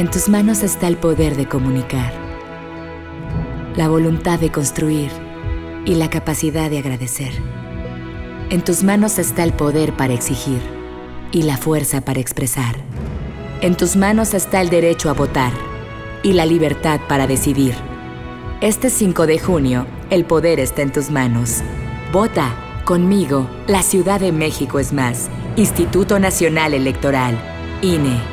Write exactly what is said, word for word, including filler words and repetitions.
En tus manos está el poder de comunicar, la voluntad de construir y la capacidad de agradecer. En tus manos está el poder para exigir y la fuerza para expresar. En tus manos está el derecho a votar y la libertad para decidir. Este cinco de junio, el poder está en tus manos. Vota conmigo. La Ciudad de México es más. Instituto Nacional Electoral, I N E.